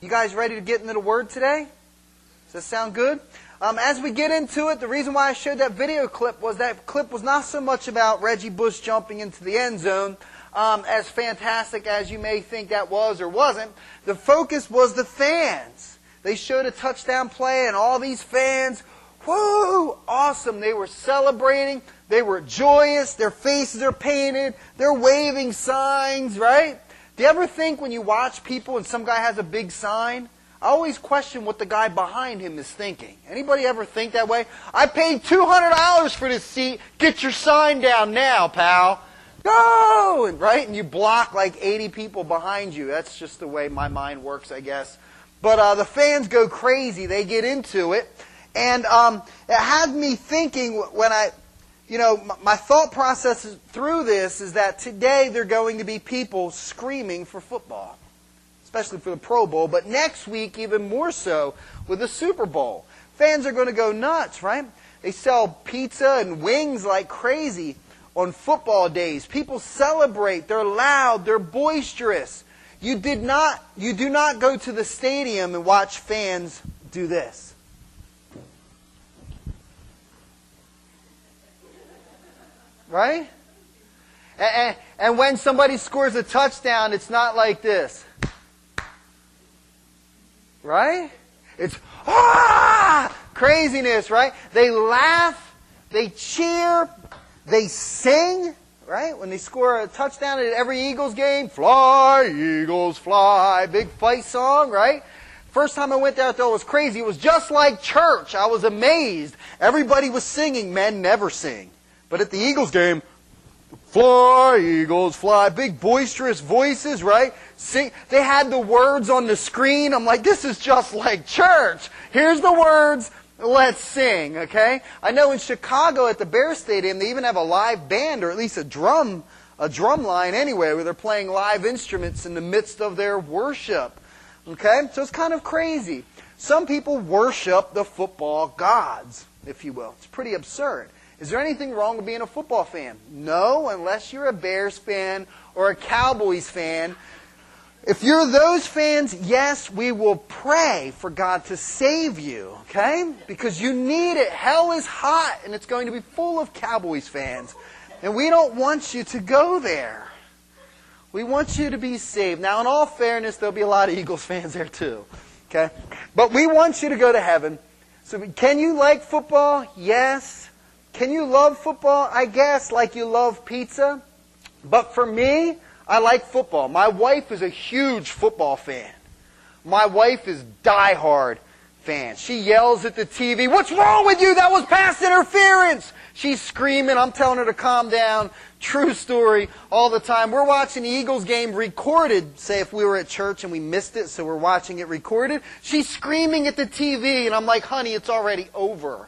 You guys ready to get into the Word today? Does that sound good? As we get into it, the reason why I showed that video clip was that clip was not so much about Reggie Bush jumping into the end zone, as fantastic as you may think that was or wasn't. The focus was the fans. They showed a touchdown play and all these fans, whoo, awesome. They were celebrating. They were joyous. Their faces are painted. They're waving signs, right? Do you ever think when you watch people and some guy has a big sign, I always question what the guy behind him is thinking. Anybody ever think that way? I paid $200 for this seat. Get your sign down now, pal. Go! And, right? And you block like 80 people behind you. That's just the way my mind works, I guess. But the fans go crazy. They get into it. And it had me thinking when my thought process through this is that today there are going to be people screaming for football, especially for the Pro Bowl, but next week even more so with the Super Bowl. Fans are going to go nuts, right? They sell pizza and wings like crazy on football days. People celebrate. They're loud. They're boisterous. You do not go to the stadium and watch fans do this. Right? And when somebody scores a touchdown, it's not like this. Right? It's craziness, right? They laugh, they cheer, they sing, right? When they score a touchdown at every Eagles game, fly, Eagles, fly, big fight song, right? First time I went there, I thought it was crazy. It was just like church. I was amazed. Everybody was singing. Men never sing. But at the Eagles game, fly, Eagles, fly. Big boisterous voices, right? Sing. They had the words on the screen. I'm like, this is just like church. Here's the words. Let's sing, okay? I know in Chicago at the Bear Stadium, they even have a live band, or at least a drum line anyway, where they're playing live instruments in the midst of their worship. Okay? So it's kind of crazy. Some people worship the football gods, if you will. It's pretty absurd. Is there anything wrong with being a football fan? No, unless you're a Bears fan or a Cowboys fan. If you're those fans, yes, we will pray for God to save you, okay? Because you need it. Hell is hot, and it's going to be full of Cowboys fans. And we don't want you to go there. We want you to be saved. Now, in all fairness, there'll be a lot of Eagles fans there too, okay? But we want you to go to heaven. So can you like football? Yes. Can you love football? I guess, like you love pizza. But for me, I like football. My wife is a huge football fan. My wife is diehard fan. She yells at the TV, "What's wrong with you? That was pass interference!" She's screaming. I'm telling her to calm down. True story all the time. We're watching the Eagles game recorded, say if we were at church and we missed it, so we're watching it recorded. She's screaming at the TV, and I'm like, honey, it's already over.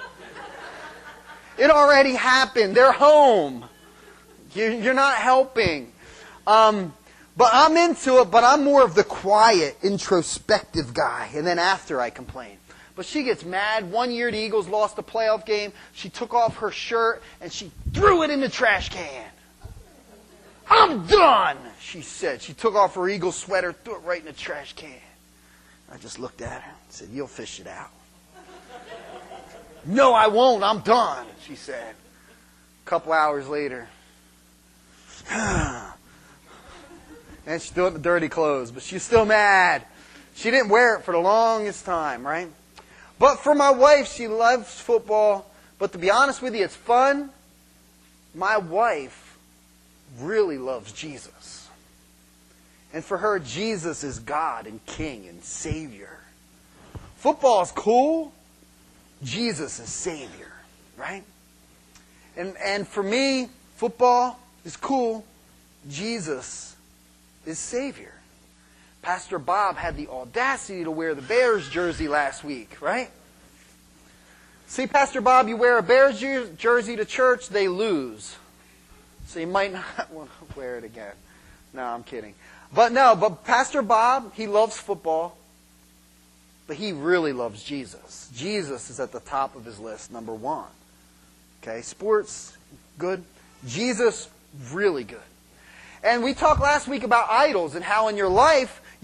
It already happened. They're home. You're not helping. But I'm into it, but I'm more of the quiet, introspective guy. And then after I complain. But she gets mad. One year the Eagles lost a playoff game. She took off her shirt and she threw it in the trash can. "I'm done," she said. She took off her Eagles sweater, threw it right in the trash can. I just looked at her and said, "You'll fish it out." "No, I won't. I'm done," she said. A couple hours later. And she's still in the dirty clothes, but she's still mad. She didn't wear it for the longest time, right? But for my wife, she loves football. But to be honest with you, it's fun. My wife really loves Jesus. And for her, Jesus is God and King and Savior. Football is cool. Jesus is Savior, right? And for me, football is cool. Jesus is Savior. Pastor Bob had the audacity to wear the Bears jersey last week, right? See, Pastor Bob, you wear a Bears jersey to church, they lose. So you might not want to wear it again. No, I'm kidding. But Pastor Bob, he loves football, but he really loves Jesus. Jesus is at the top of his list, number one. Okay, sports, good. Jesus, really good. And we talked last week about idols and how in your life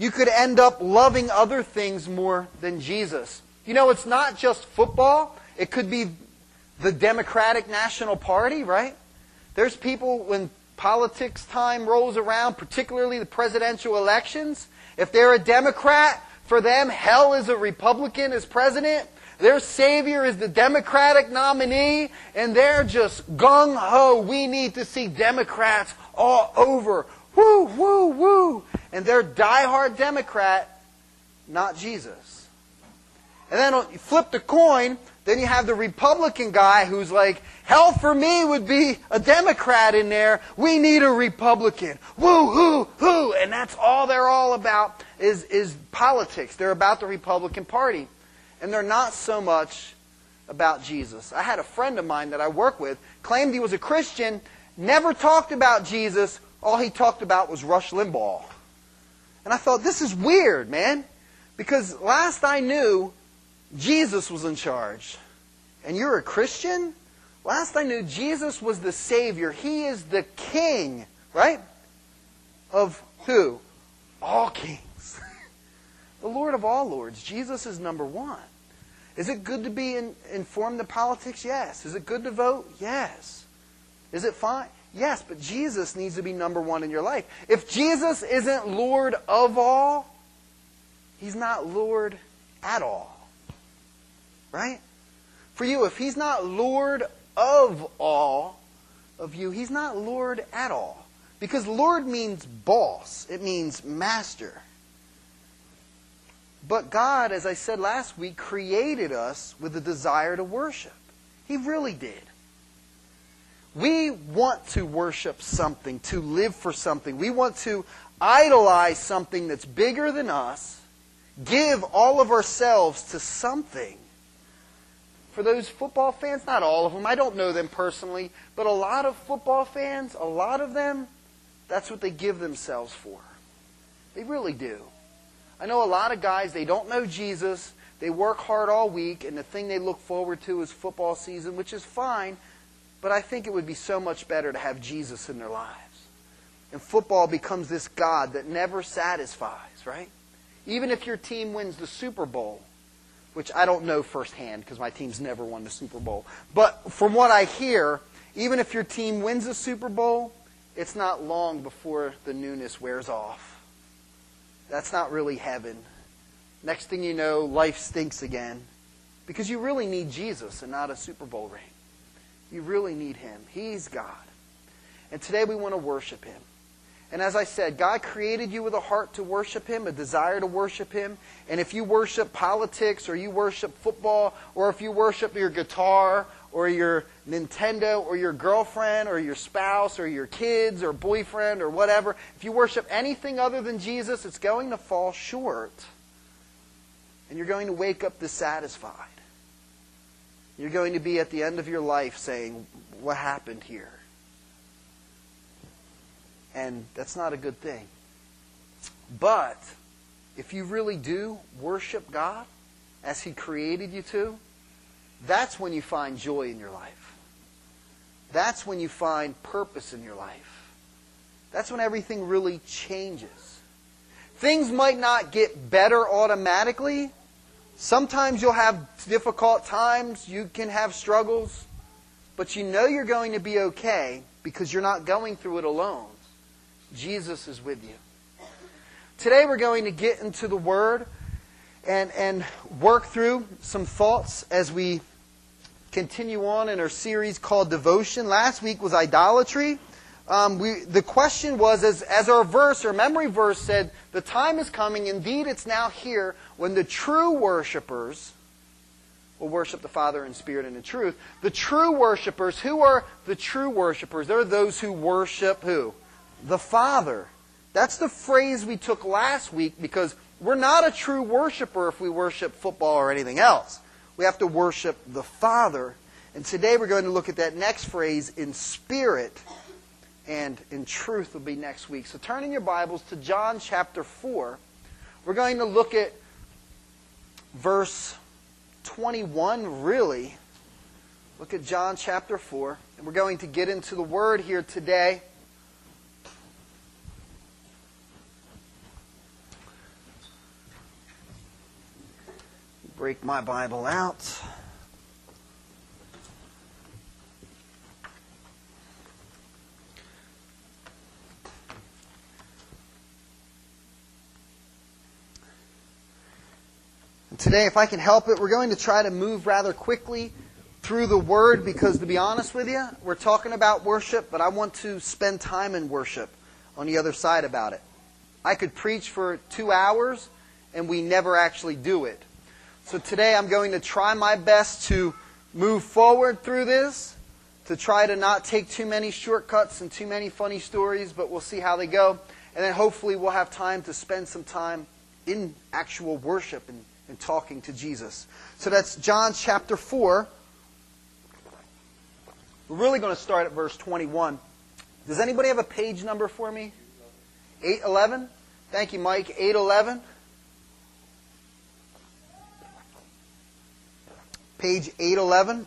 You could end up loving other things more than Jesus. You know, it's not just football. It could be the Democratic National Party, right? There's people, when politics time rolls around, particularly the presidential elections, if they're a Democrat, for them, hell is a Republican as president. Their savior is the Democratic nominee, and they're just gung-ho. We need to see Democrats all over. Woo, woo, woo. And they're diehard Democrat, not Jesus. And then you flip the coin, then you have the Republican guy who's like, hell for me would be a Democrat in there. We need a Republican. Woo, hoo, hoo. And that's all they're all about is politics. They're about the Republican Party. And they're not so much about Jesus. I had a friend of mine that I work with, claimed he was a Christian, never talked about Jesus. All he talked about was Rush Limbaugh. And I thought, this is weird, man. Because last I knew, Jesus was in charge. And you're a Christian? Last I knew, Jesus was the Savior. He is the King, right? Of who? All kings. The Lord of all lords. Jesus is number one. Is it good to be informed of politics? Yes. Is it good to vote? Yes. Is it fine? Yes, but Jesus needs to be number one in your life. If Jesus isn't Lord of all, He's not Lord at all. Right? For you, if He's not Lord of all of you, He's not Lord at all. Because Lord means boss. It means master. But God, as I said last week, created us with a desire to worship. He really did. We want to worship something, to live for something. We want to idolize something that's bigger than us, give all of ourselves to something. For those football fans, not all of them, I don't know them personally, but a lot of football fans, a lot of them, that's what they give themselves for. They really do. I know a lot of guys, they don't know Jesus, they work hard all week, and the thing they look forward to is football season, which is fine, but I think it would be so much better to have Jesus in their lives. And football becomes this God that never satisfies, right? Even if your team wins the Super Bowl, which I don't know firsthand because my team's never won the Super Bowl. But from what I hear, even if your team wins the Super Bowl, it's not long before the newness wears off. That's not really heaven. Next thing you know, life stinks again. Because you really need Jesus and not a Super Bowl ring. You really need Him. He's God. And today we want to worship Him. And as I said, God created you with a heart to worship Him, a desire to worship Him. And if you worship politics, or you worship football, or if you worship your guitar, or your Nintendo, or your girlfriend, or your spouse, or your kids, or boyfriend, or whatever, if you worship anything other than Jesus, it's going to fall short. And you're going to wake up dissatisfied. You're going to be at the end of your life saying, what happened here? And that's not a good thing. But if you really do worship God as He created you to, that's when you find joy in your life. That's when you find purpose in your life. That's when everything really changes. Things might not get better automatically. Sometimes you'll have difficult times. You can have struggles. But you know you're going to be okay because you're not going through it alone. Jesus is with you. Today we're going to get into the Word and work through some thoughts as we continue on in our series called Devotion. Last week was idolatry. The question was, as our verse, our memory verse said, the time is coming, indeed it's now here, when the true worshipers will worship the Father in spirit and in truth. The true worshipers, who are the true worshipers? They're those who worship who? The Father. That's the phrase we took last week because we're not a true worshiper if we worship football or anything else. We have to worship the Father. And today we're going to look at that next phrase, in spirit and in truth, will be next week. So turn in your Bibles to John chapter 4. We're going to look at verse 21, really. Look at John chapter 4. And we're going to get into the Word here today. break my Bible out. And today, if I can help it, we're going to try to move rather quickly through the Word because, to be honest with you, we're talking about worship, but I want to spend time in worship on the other side about it. I could preach for 2 hours, and we never actually do it. So today I'm going to try my best to move forward through this, to try to not take too many shortcuts and too many funny stories, but we'll see how they go. And then hopefully we'll have time to spend some time in actual worship and talking to Jesus. So that's John chapter 4. We're really going to start at verse 21. Does anybody have a page number for me? 811? Thank you, Mike. 811. Page 811.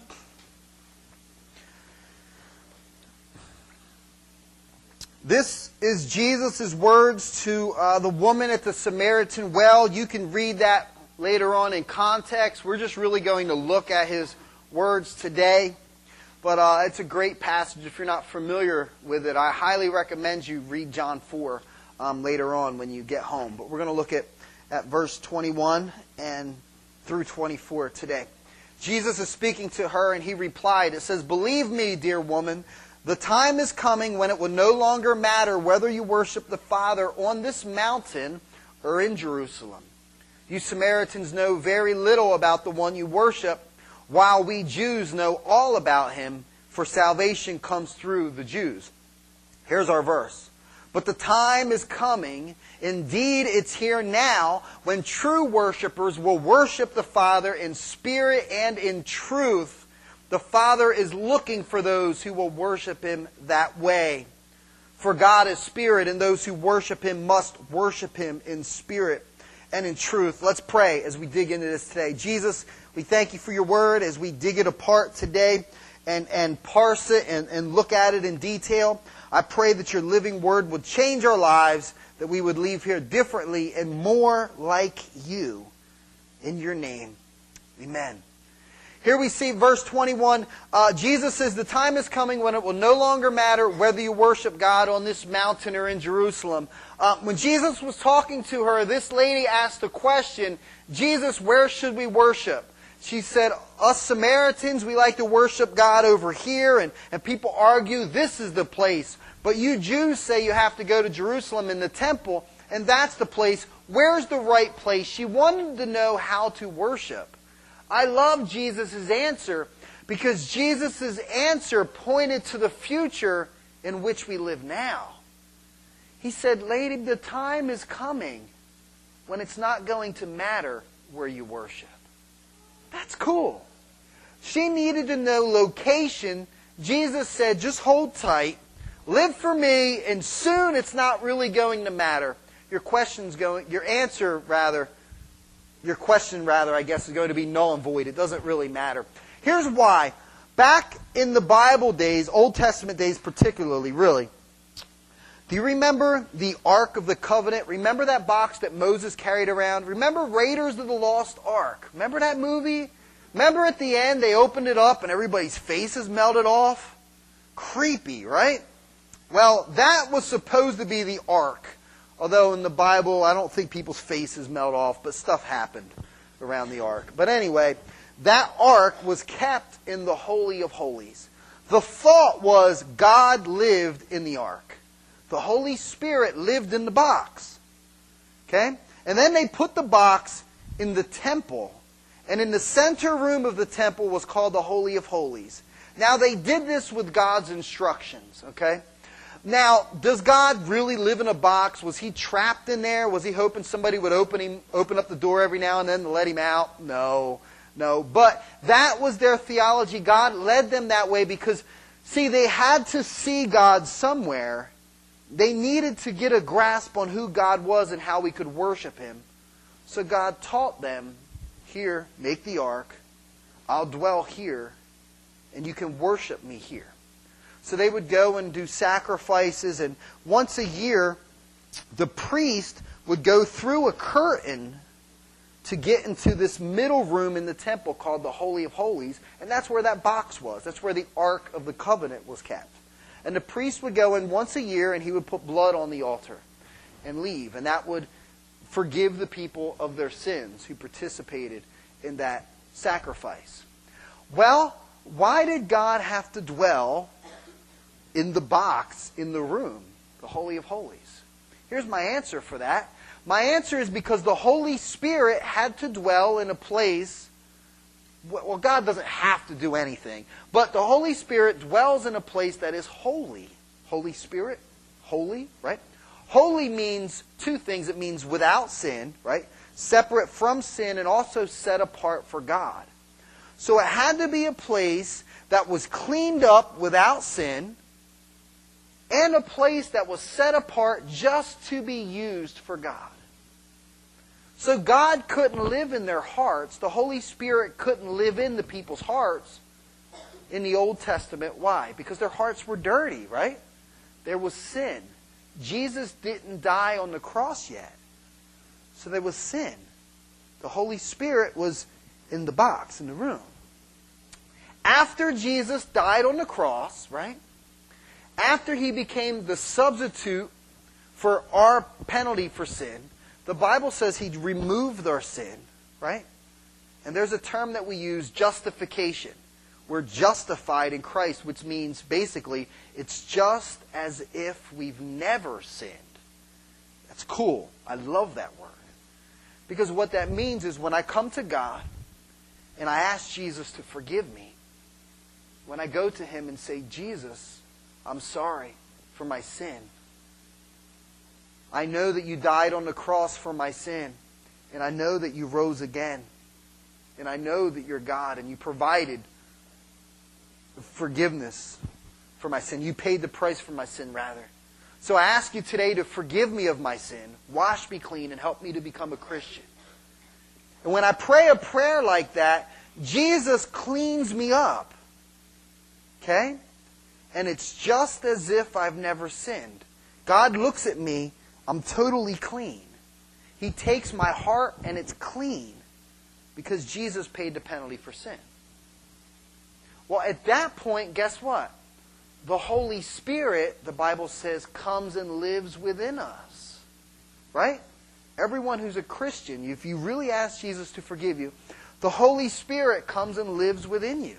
This is Jesus' words to the woman at the Samaritan well. You can read that later on in context. We're just really going to look at his words today. But it's a great passage. If you're not familiar with it, I highly recommend you read John 4 later on when you get home. But we're going to look at verse 21 and through 24 today. Jesus is speaking to her, and he replied. It says, "Believe me, dear woman, the time is coming when it will no longer matter whether you worship the Father on this mountain or in Jerusalem. You Samaritans know very little about the one you worship, while we Jews know all about him, for salvation comes through the Jews." Here's our verse. "But the time is coming, indeed it's here now, when true worshipers will worship the Father in spirit and in truth. The Father is looking for those who will worship him that way. For God is spirit, and those who worship him must worship him in spirit and in truth." Let's pray as we dig into this today. Jesus, we thank you for your word as we dig it apart today and parse it and look at it in detail. I pray that your living word would change our lives, that we would leave here differently and more like you. In your name, amen. Here we see verse 21. Jesus says the time is coming when it will no longer matter whether you worship God on this mountain or in Jerusalem. When Jesus was talking to her, this lady asked a question, "Jesus, where should we worship?" She said, "Us Samaritans, we like to worship God over here," and people argue this is the place. "But you Jews say you have to go to Jerusalem in the temple, and that's the place. Where's the right place?" She wanted to know how to worship. I love Jesus' answer because Jesus' answer pointed to the future in which we live now. He said, "Lady, the time is coming when it's not going to matter where you worship." That's cool. She needed to know location. Jesus said, "Just hold tight, live for me, and soon it's not really going to matter." Your question, I guess, is going to be null and void. It doesn't really matter. Here's why. Back in the Bible days, Old Testament days particularly, really, do you remember the Ark of the Covenant? Remember that box that Moses carried around? Remember Raiders of the Lost Ark? Remember that movie? Remember at the end they opened it up and everybody's faces melted off? Creepy, right? Well, that was supposed to be the Ark. Although in the Bible, I don't think people's faces melt off, but stuff happened around the Ark. But anyway, that Ark was kept in the Holy of Holies. The thought was God lived in the Ark. The Holy Spirit lived in the box. Okay? And then they put the box in the temple. And in the center room of the temple was called the Holy of Holies. Now they did this with God's instructions. Okay? Now, does God really live in a box? Was he trapped in there? Was he hoping somebody would open up the door every now and then to let him out? No. But that was their theology. God led them that way because, see, they had to see God somewhere. They needed to get a grasp on who God was and how we could worship him. So God taught them, "Here, make the ark. I'll dwell here, and you can worship me here." So they would go and do sacrifices, and once a year, the priest would go through a curtain to get into this middle room in the temple called the Holy of Holies, and that's where that box was. That's where the Ark of the Covenant was kept. And the priest would go in once a year, and he would put blood on the altar and leave, and that would forgive the people of their sins who participated in that sacrifice. Well, why did God have to dwell in the box in the room, the Holy of Holies? Here's my answer for that. My answer is because the Holy Spirit had to dwell in a place. Well, God doesn't have to do anything, but the Holy Spirit dwells in a place that is holy. Holy Spirit, holy, right? Holy means two things. It means without sin, right? Separate from sin, and also set apart for God. So it had to be a place that was cleaned up without sin, and a place that was set apart just to be used for God. So God couldn't live in their hearts. The Holy Spirit couldn't live in the people's hearts in the Old Testament. Why? Because their hearts were dirty, right? There was sin. Jesus didn't die on the cross yet. So there was sin. The Holy Spirit was in the box, in the room. After Jesus died on the cross, right? After He became the substitute for our penalty for sin, the Bible says He removed our sin, right? And there's a term that we use, justification. We're justified in Christ, which means basically it's just as if we've never sinned. That's cool. I love that word. Because what that means is when I come to God and I ask Jesus to forgive me, when I go to Him and say, Jesus, I'm sorry for my sin. I know that you died on the cross for my sin. And I know that you rose again. And I know that you're God and you provided forgiveness for my sin. You paid the price for my sin, rather. So I ask you today to forgive me of my sin, wash me clean, and help me to become a Christian. And when I pray a prayer like that, Jesus cleans me up. Okay? And it's just as if I've never sinned. God looks at me, I'm totally clean. He takes my heart and it's clean because Jesus paid the penalty for sin. Well, at that point, guess what? The Holy Spirit, the Bible says, comes and lives within us. Right? Everyone who's a Christian, if you really ask Jesus to forgive you, the Holy Spirit comes and lives within you.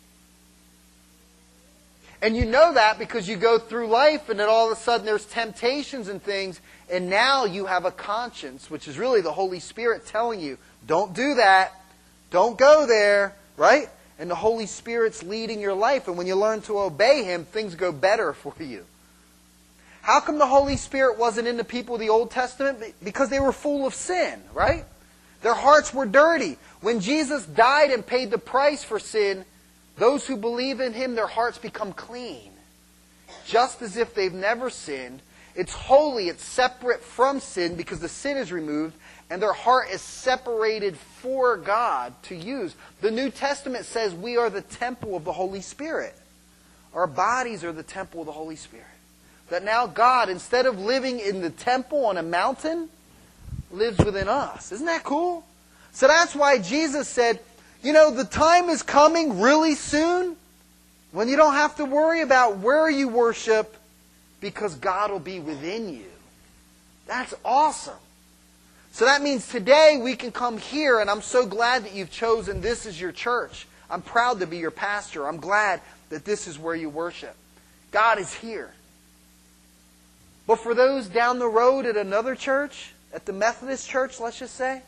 And you know that because you go through life and then all of a sudden there's temptations and things, and now you have a conscience, which is really the Holy Spirit telling you, don't do that, don't go there, right? And the Holy Spirit's leading your life, and when you learn to obey Him, things go better for you. How come the Holy Spirit wasn't in the people of the Old Testament? Because they were full of sin, right? Their hearts were dirty. When Jesus died and paid the price for sin, those who believe in Him, their hearts become clean. Just as if they've never sinned. It's holy, it's separate from sin because the sin is removed, and their heart is separated for God to use. The New Testament says we are the temple of the Holy Spirit. Our bodies are the temple of the Holy Spirit. That now God, instead of living in the temple on a mountain, lives within us. Isn't that cool? So that's why Jesus said, you know, the time is coming really soon when you don't have to worry about where you worship because God will be within you. That's awesome. So that means today we can come here, and I'm so glad that you've chosen this as your church. I'm proud to be your pastor. I'm glad that this is where you worship. God is here. But for those down the road at another church, at the Methodist church, let's just say,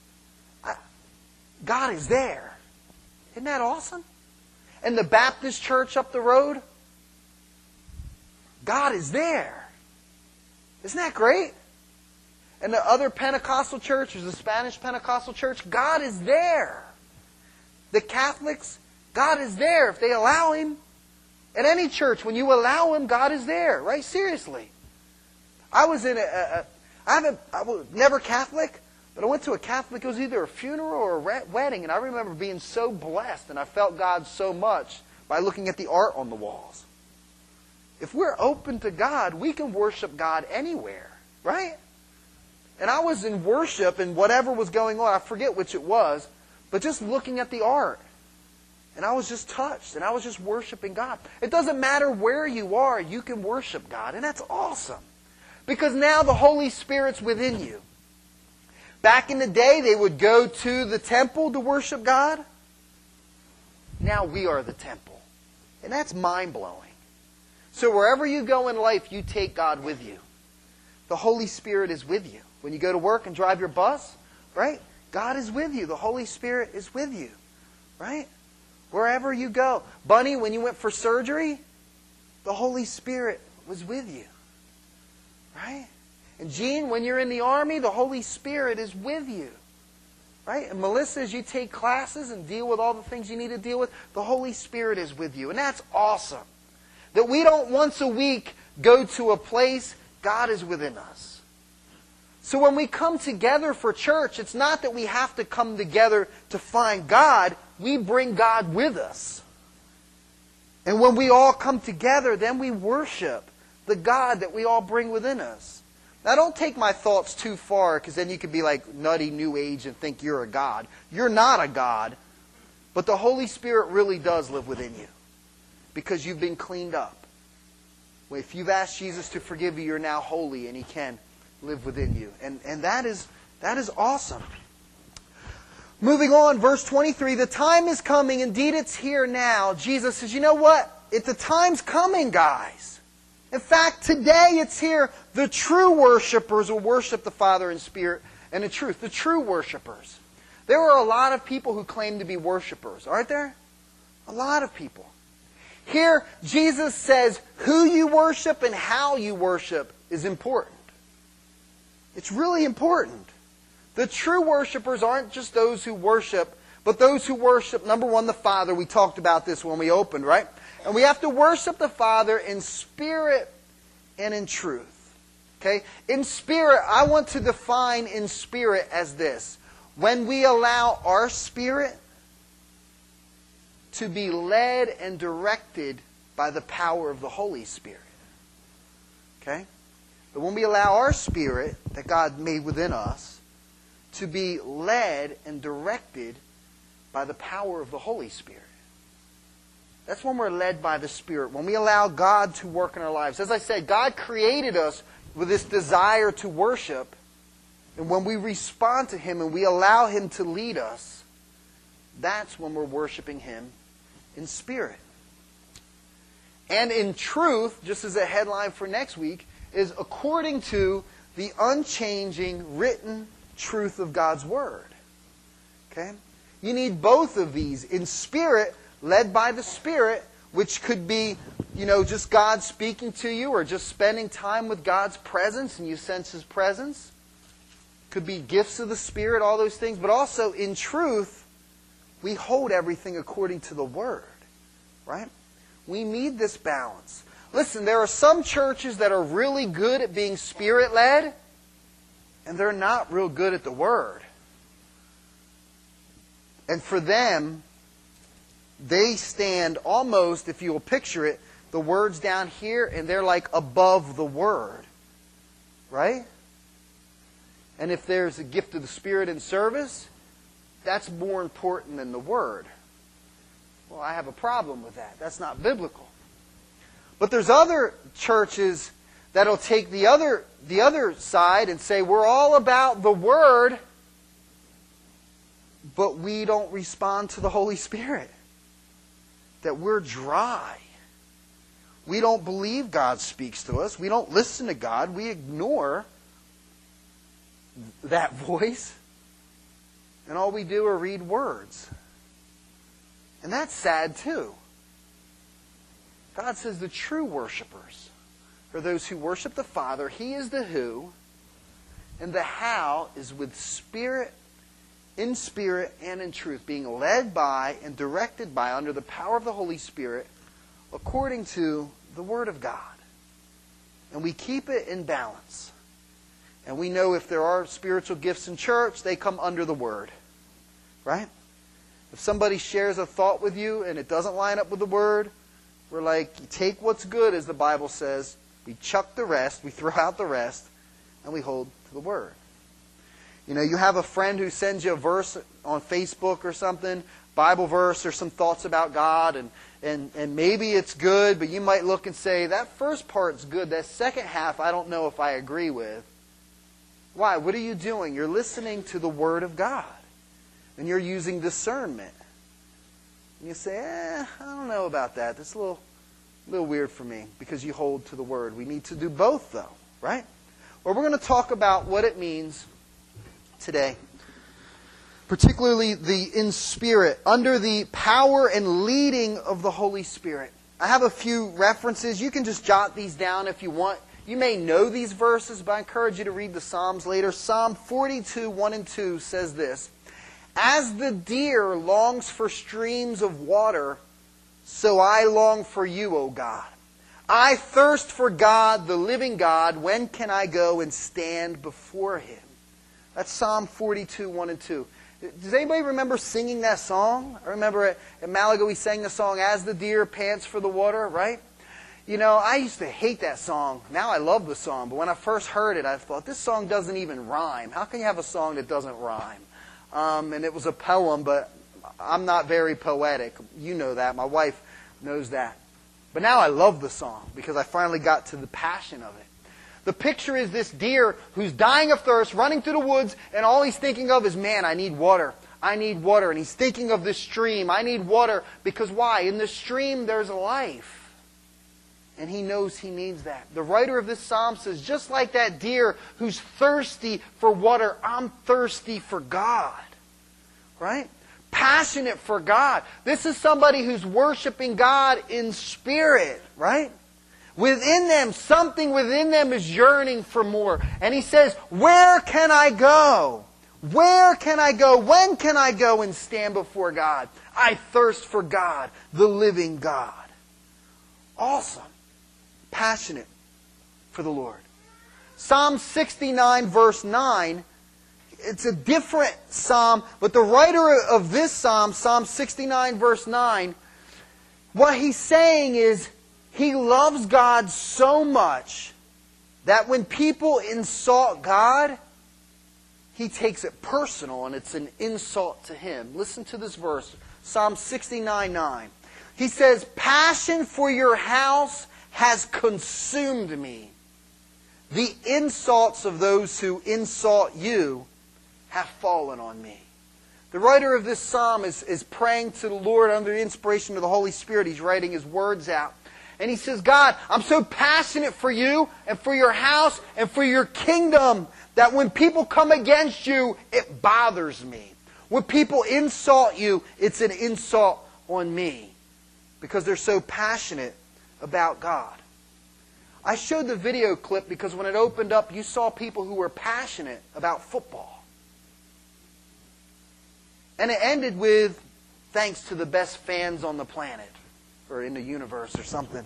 God is there. Isn't that awesome? And the Baptist church up the road, God is there. Isn't that great? And the other Pentecostal churches, the Spanish Pentecostal church, God is there. The Catholics, God is there if they allow Him. At any church, when you allow Him, God is there, right? Seriously. I was in I was never Catholic, but I went to a Catholic, it was either a funeral or a wedding, and I remember being so blessed, and I felt God so much by looking at the art on the walls. If we're open to God, we can worship God anywhere, right? And I was in worship and whatever was going on, I forget which it was, but just looking at the art. And I was just touched, and I was just worshiping God. It doesn't matter where you are, you can worship God, and that's awesome. Because now the Holy Spirit's within you. Back in the day, they would go to the temple to worship God. Now we are the temple. And that's mind-blowing. So wherever you go in life, you take God with you. The Holy Spirit is with you. When you go to work and drive your bus, right? God is with you. The Holy Spirit is with you, right? Wherever you go. Bunny, when you went for surgery, the Holy Spirit was with you, right? And Gene, when you're in the army, the Holy Spirit is with you, right? And Melissa, as you take classes and deal with all the things you need to deal with, the Holy Spirit is with you. And that's awesome. That we don't once a week go to a place, God is within us. So when we come together for church, it's not that we have to come together to find God. We bring God with us. And when we all come together, then we worship the God that we all bring within us. Now don't take my thoughts too far, because then you could be like nutty New Age and think you're a God. You're not a God. But the Holy Spirit really does live within you. Because you've been cleaned up. If you've asked Jesus to forgive you, you're now holy, and He can live within you. And that is awesome. Moving on, verse 23, the time is coming, indeed it's here now. Jesus says, you know what? The time's coming, guys. In fact, today it's here. The true worshipers will worship the Father in spirit and in truth. The true worshipers. There are a lot of people who claim to be worshipers, aren't there? A lot of people. Here, Jesus says who you worship and how you worship is important. It's really important. The true worshipers aren't just those who worship, but those who worship, number one, the Father. We talked about this when we opened, right? And we have to worship the Father in spirit and in truth. Okay? In spirit, I want to define in spirit as this. When we allow our spirit to be led and directed by the power of the Holy Spirit. Okay? But when we allow our spirit that God made within us to be led and directed by the power of the Holy Spirit. That's when we're led by the Spirit. When we allow God to work in our lives. As I said, God created us with this desire to worship. And when we respond to Him and we allow Him to lead us, that's when we're worshiping Him in spirit. And in truth, just as a headline for next week, is according to the unchanging, written truth of God's Word. Okay? You need both of these. In spirit, led by the Spirit, which could be, just God speaking to you or just spending time with God's presence and you sense His presence. Could be gifts of the Spirit, all those things. But also in truth, we hold everything according to the Word. Right? We need this balance. Listen, there are some churches that are really good at being Spirit-led, and they're not real good at the Word. And for them, they stand almost, if you will picture it, the Word's down here, and they're like above the Word. Right? And if there's a gift of the Spirit in service, that's more important than the Word. Well, I have a problem with that. That's not biblical. But there's other churches that'll take the other side and say, we're all about the Word, but we don't respond to the Holy Spirit. That we're dry. We don't believe God speaks to us. We don't listen to God. We ignore that voice. And all we do are read words. And that's sad too. God says the true worshipers are those who worship the Father. He is the who. And the how is with spirit, in spirit, and in truth. Being led by and directed by, under the power of the Holy Spirit, according to the Word of God. And we keep it in balance. And we know if there are spiritual gifts in church, they come under the Word. Right? If somebody shares a thought with you and it doesn't line up with the Word, we're like, you take what's good, as the Bible says, we chuck the rest, we throw out the rest, and we hold to the Word. You know, you have a friend who sends you a verse on Facebook or something, Bible verse or some thoughts about God, and maybe it's good, but you might look and say, that first part's good, that second half I don't know if I agree with. Why? What are you doing? You're listening to the Word of God, and you're using discernment. And you say, I don't know about that. That's a little weird for me, because you hold to the Word. We need to do both, though, right? Well, we're going to talk about what it means today, particularly the in spirit, under the power and leading of the Holy Spirit. I have a few references. You can just jot these down if you want. You may know these verses, but I encourage you to read the Psalms later. Psalm 42, 1 and 2 says this: "As the deer longs for streams of water, so I long for you, O God. I thirst for God, the living God. When can I go and stand before Him?" That's Psalm 42, 1 and 2. Does anybody remember singing that song? I remember at Malaga we sang the song, "As the deer pants for the water," right? You know, I used to hate that song. Now I love the song. But when I first heard it, I thought, this song doesn't even rhyme. How can you have a song that doesn't rhyme? And it was a poem, but I'm not very poetic. You know that. My wife knows that. But now I love the song because I finally got to the passion of it. The picture is this deer who's dying of thirst, running through the woods, and all he's thinking of is, man, I need water. I need water. And he's thinking of this stream. I need water. Because why? In the stream there's life. And he knows he needs that. The writer of this psalm says, just like that deer who's thirsty for water, I'm thirsty for God. Right? Passionate for God. This is somebody who's worshiping God in spirit. Right? Within them, something within them is yearning for more. And he says, where can I go? Where can I go? When can I go and stand before God? I thirst for God, the living God. Awesome. Passionate for the Lord. Psalm 69 verse 9, it's a different psalm, but the writer of this psalm, Psalm 69 verse 9, what he's saying is, he loves God so much that when people insult God, he takes it personal and it's an insult to him. Listen to this verse, Psalm 69:9. He says, "Passion for your house has consumed me. The insults of those who insult you have fallen on me." The writer of this psalm is praying to the Lord under the inspiration of the Holy Spirit. He's writing his words out. And he says, God, I'm so passionate for you and for your house and for your kingdom that when people come against you, it bothers me. When people insult you, it's an insult on me because they're so passionate about God. I showed the video clip because when it opened up, you saw people who were passionate about football. And it ended with, thanks to the best fans on the planet. Or in the universe or something.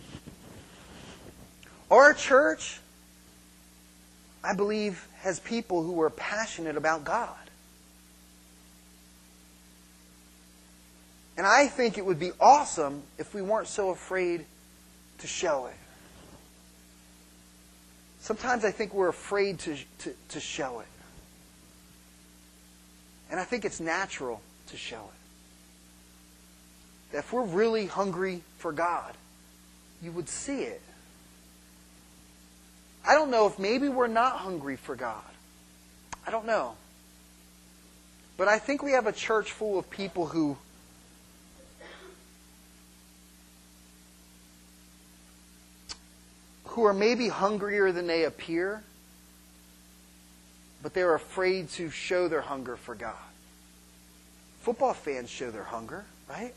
Our church, I believe, has people who are passionate about God. And I think it would be awesome if we weren't so afraid to show it. Sometimes I think we're afraid to show it. And I think it's natural to show it. That if we're really hungry for God, you would see it. I don't know if maybe we're not hungry for God. I don't know. But I think we have a church full of people who are maybe hungrier than they appear, but they're afraid to show their hunger for God. Football fans show their hunger, right?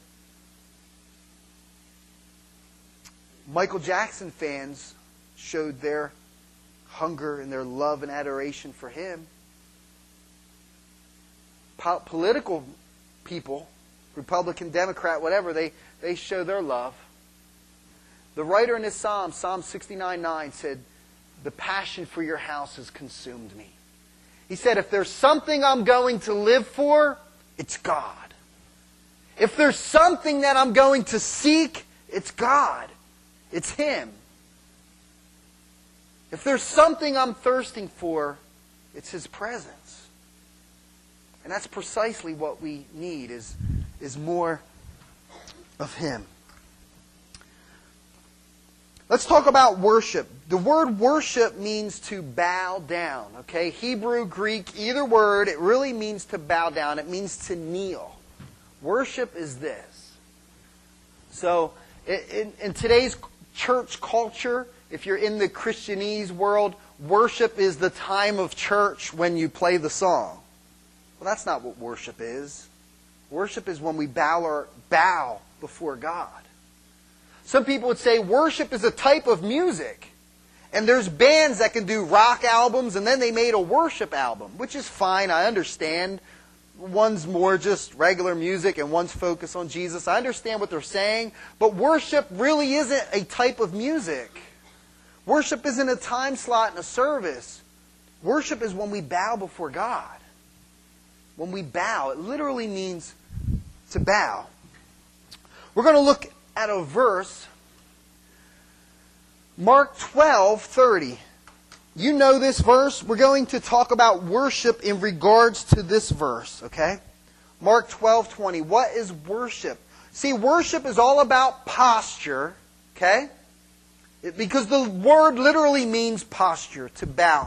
Michael Jackson fans showed their hunger and their love and adoration for him. Political people, Republican, Democrat, whatever, they show their love. The writer in this psalm, Psalm 69:9, said, "The passion for your house has consumed me." He said, if there's something I'm going to live for, it's God. If there's something that I'm going to seek, it's God. It's Him. If there's something I'm thirsting for, it's His presence. And that's precisely what we need, is more of Him. Let's talk about worship. The word worship means to bow down. Okay? Hebrew, Greek, either word, it really means to bow down. It means to kneel. Worship is this. So, in today's church culture, if you're in the Christianese world, worship is the time of church when you play the song. Well, that's not what worship is. Worship is when we bow before God. Some people would say worship is a type of music. And there's bands that can do rock albums, and then they made a worship album, which is fine, I understand. One's more just regular music and one's focused on Jesus. I understand what they're saying, but worship really isn't a type of music. Worship isn't a time slot in a service. Worship is when we bow before God. When we bow, it literally means to bow. We're going to look at a verse, Mark 12:30. You know this verse. We're going to talk about worship in regards to this verse, okay? Mark 12:20. What is worship? See, worship is all about posture, okay? Because the word literally means posture, to bow.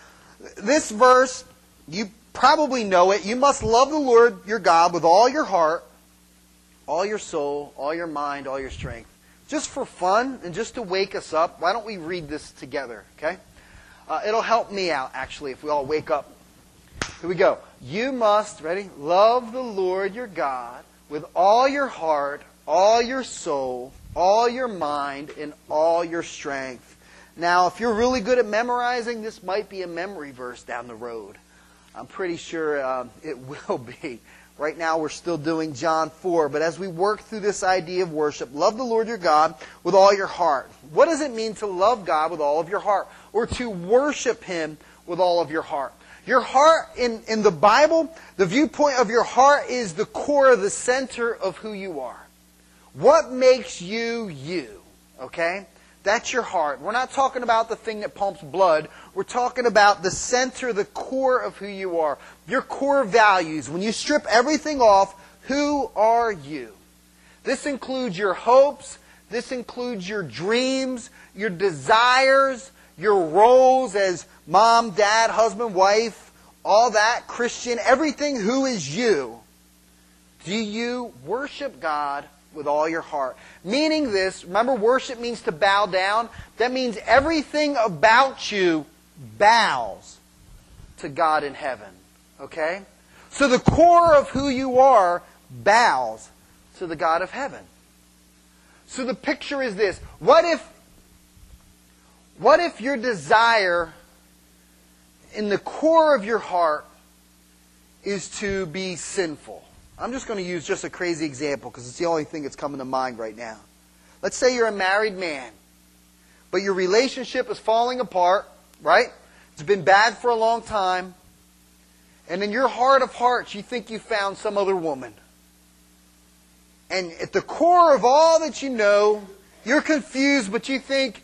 This verse, you probably know it. You must love the Lord your God with all your heart, all your soul, all your mind, all your strength. Just for fun and just to wake us up, why don't we read this together, okay? It'll help me out, actually, if we all wake up. Here we go. You must, ready? Love the Lord your God with all your heart, all your soul, all your mind, and all your strength. Now, if you're really good at memorizing, this might be a memory verse down the road. I'm pretty sure it will be. Right now we're still doing John 4. But as we work through this idea of worship, love the Lord your God with all your heart. What does it mean to love God with all of your heart? Or to worship Him with all of your heart? Your heart, in the Bible, the viewpoint of your heart is the core, the center of who you are. What makes you you? Okay? That's your heart. We're not talking about the thing that pumps blood. We're talking about the center, the core of who you are. Your core values. When you strip everything off, who are you? This includes your hopes. This includes your dreams, your desires, your roles as mom, dad, husband, wife, all that, Christian, everything. Who is you? Do you worship God with all your heart? Meaning this, remember worship means to bow down. That means everything about you bows to God in heaven. Okay? So the core of who you are bows to the God of heaven. So the picture is this. What if your desire in the core of your heart is to be sinful? I'm just going to use just a crazy example because it's the only thing that's coming to mind right now. Let's say you're a married man, but your relationship is falling apart, right? It's been bad for a long time. And in your heart of hearts, you think you found some other woman. And at the core of all that you know, you're confused, but you think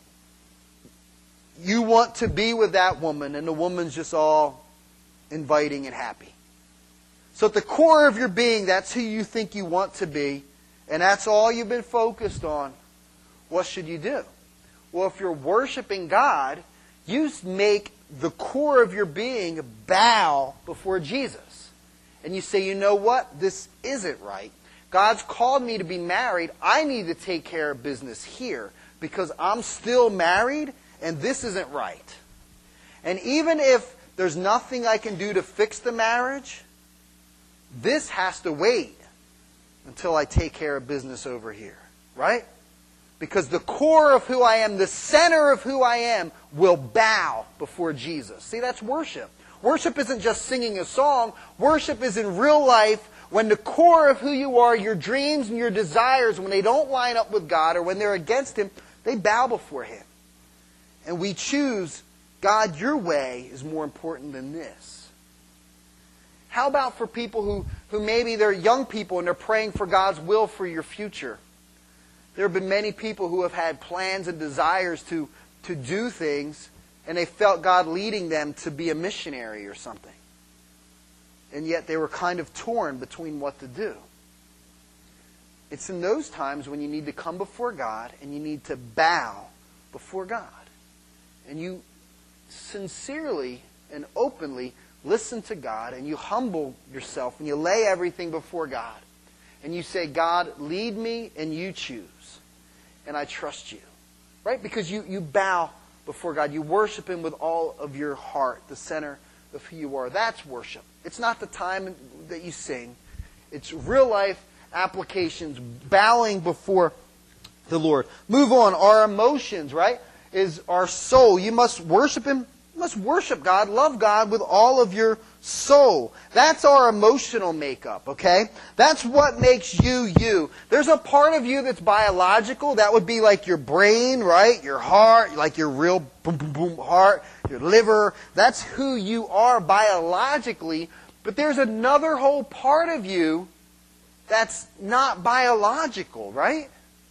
you want to be with that woman, and the woman's just all inviting and happy. So at the core of your being, that's who you think you want to be, and that's all you've been focused on. What should you do? Well, if you're worshiping God, you make the core of your being bow before Jesus. And you say, you know what? This isn't right. God's called me to be married. I need to take care of business here because I'm still married and this isn't right. And even if there's nothing I can do to fix the marriage, this has to wait until I take care of business over here. Right? Because the core of who I am, the center of who I am, will bow before Jesus. See, that's worship. Worship isn't just singing a song. Worship is in real life when the core of who you are, your dreams and your desires, when they don't line up with God or when they're against Him, they bow before Him. And we choose, God, your way is more important than this. How about for people who maybe they're young people and they're praying for God's will for your future? There have been many people who have had plans and desires to do things, and they felt God leading them to be a missionary or something. and yet they were kind of torn between what to do. It's in those times when you need to come before God and you need to bow before God. And you sincerely and openly listen to God and you humble yourself and you lay everything before God. And you say, God, lead me and you choose. And I trust you. Right? Because you bow before God. You worship Him with all of your heart, the center of who you are. That's worship. It's not the time that you sing. It's real life applications, bowing before the Lord. Move on. Our emotions, right, is our soul. You must worship Him. You must worship God, love God with all of your soul. That's our emotional makeup, okay? That's what makes you, you. There's a part of you that's biological. That would be like your brain, right? Your heart, like your real boom, boom, boom heart, your liver. That's who you are biologically. But there's another whole part of you that's not biological, right?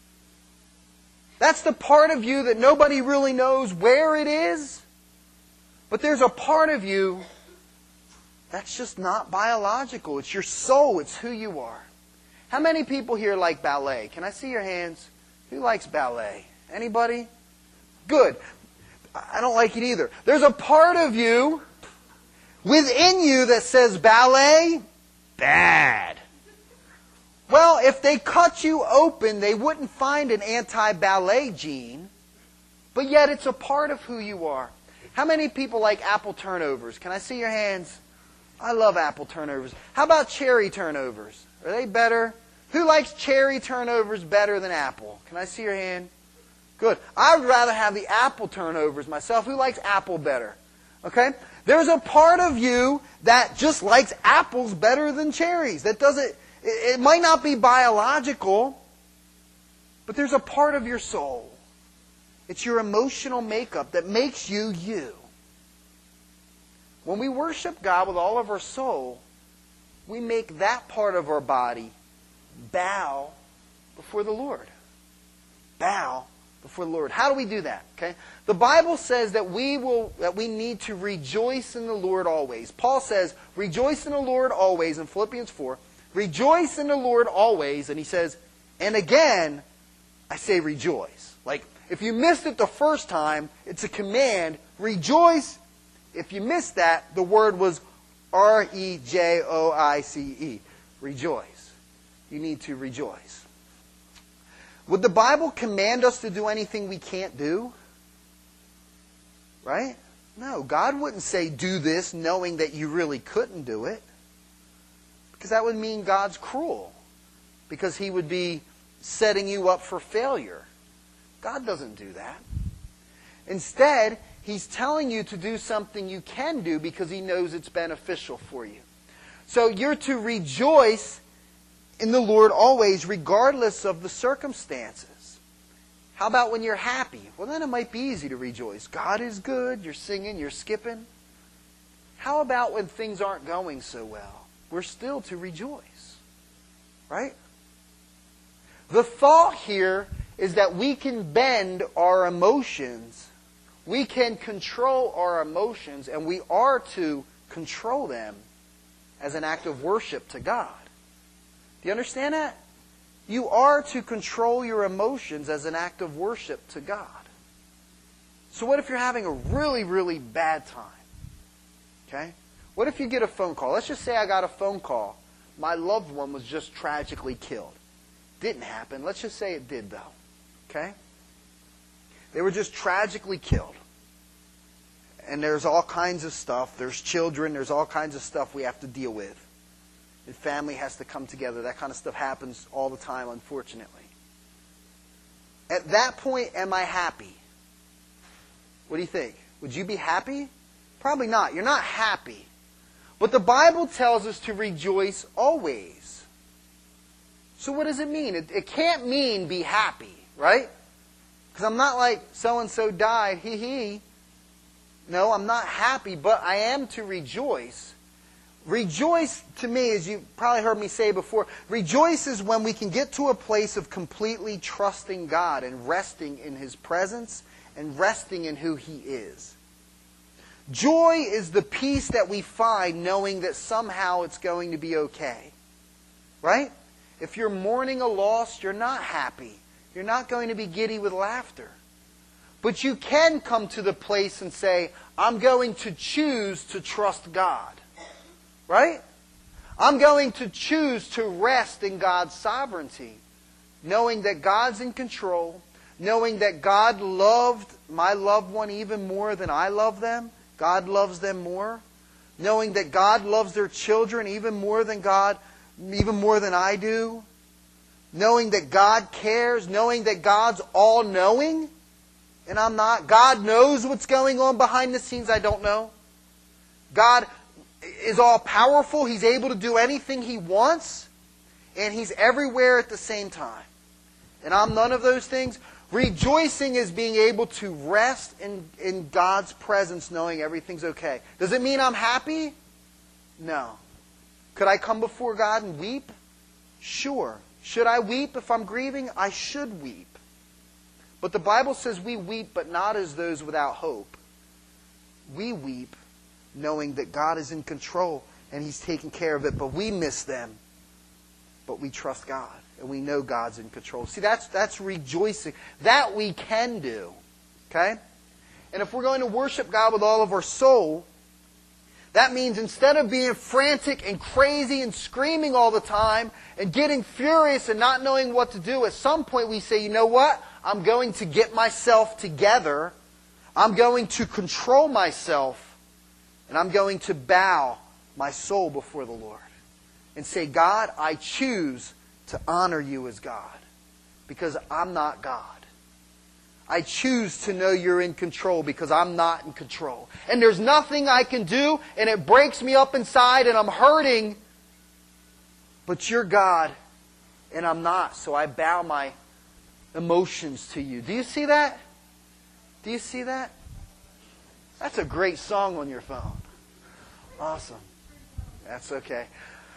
That's the part of you that nobody really knows where it is. But there's a part of you that's just not biological. It's your soul. It's who you are. How many people here like ballet? Can I see your hands? Who likes ballet? Anybody? Good. I don't like it either. There's a part of you within you that says ballet, bad. Well, if they cut you open, they wouldn't find an anti-ballet gene, but yet it's a part of who you are. How many people like apple turnovers? Can I see your hands? I love apple turnovers. How about cherry turnovers? Are they better? Who likes cherry turnovers better than apple? Can I see your hand? Good. I would rather have the apple turnovers myself. Who likes apple better? Okay? There's a part of you that just likes apples better than cherries. That doesn't... It might not be biological, but there's a part of your soul. It's your emotional makeup that makes you you. When we worship God with all of our soul, we make that part of our body bow before the Lord. Bow before the Lord. How do we do that? Okay? The Bible says that we need to rejoice in the Lord always. Paul says, rejoice in the Lord always in Philippians 4. Rejoice in the Lord always. And he says, and again, I say rejoice. Like, if you missed it the first time, it's a command, rejoice. If you missed that, the word was R-E-J-O-I-C-E. Rejoice. You need to rejoice. Would the Bible command us to do anything we can't do? Right? No, God wouldn't say do this knowing that you really couldn't do it. Because that would mean God's cruel. Because He would be setting you up for failure. God doesn't do that. Instead, He's telling you to do something you can do because He knows it's beneficial for you. So you're to rejoice in the Lord always, regardless of the circumstances. How about when you're happy? Well, then it might be easy to rejoice. God is good. You're singing. You're skipping. How about when things aren't going so well? We're still to rejoice. Right? The thought here is that we can bend our emotions. We can control our emotions, and we are to control them as an act of worship to God. Do you understand that? You are to control your emotions as an act of worship to God. So what if you're having a really, really bad time? Okay? What if you get a phone call? Let's just say I got a phone call. My loved one was just tragically killed. Didn't happen. Let's just say it did, though. Okay? They were just tragically killed. And there's all kinds of stuff. There's children. There's all kinds of stuff we have to deal with. And family has to come together. That kind of stuff happens all the time, unfortunately. At that point, am I happy? What do you think? Would you be happy? Probably not. You're not happy. But the Bible tells us to rejoice always. So what does it mean? It can't mean be happy, right? Because I'm not like so-and-so died, hee. No, I'm not happy, but I am to rejoice. Rejoice, to me, as you probably heard me say before, rejoice is when we can get to a place of completely trusting God and resting in His presence and resting in who He is. Joy is the peace that we find knowing that somehow it's going to be okay. Right? If you're mourning a loss, you're not happy. You're not going to be giddy with laughter. But you can come to the place and say, I'm going to choose to trust God. Right? I'm going to choose to rest in God's sovereignty, knowing that God's in control, knowing that God loved my loved one even more than I love them. God loves them more. Knowing that God loves their children even more than I do. Knowing that God cares, knowing that God's all-knowing, and I'm not. God knows what's going on behind the scenes I don't know. God is all-powerful. He's able to do anything He wants, and He's everywhere at the same time. And I'm none of those things. Rejoicing is being able to rest in God's presence, knowing everything's okay. Does it mean I'm happy? No. Could I come before God and weep? Sure. Should I weep if I'm grieving? I should weep. But the Bible says we weep, but not as those without hope. We weep knowing that God is in control and He's taking care of it, but we miss them. But we trust God, and we know God's in control. See, that's rejoicing. That we can do. Okay? And if we're going to worship God with all of our soul, that means instead of being frantic and crazy and screaming all the time and getting furious and not knowing what to do, at some point we say, you know what? I'm going to get myself together. I'm going to control myself. And I'm going to bow my soul before the Lord. And say, God, I choose to honor You as God. Because I'm not God. I choose to know You're in control because I'm not in control. And there's nothing I can do, and it breaks me up inside, and I'm hurting. But You're God, and I'm not. So I bow my emotions to You. Do you see that? Do you see that? That's a great song on your phone. Awesome. That's okay.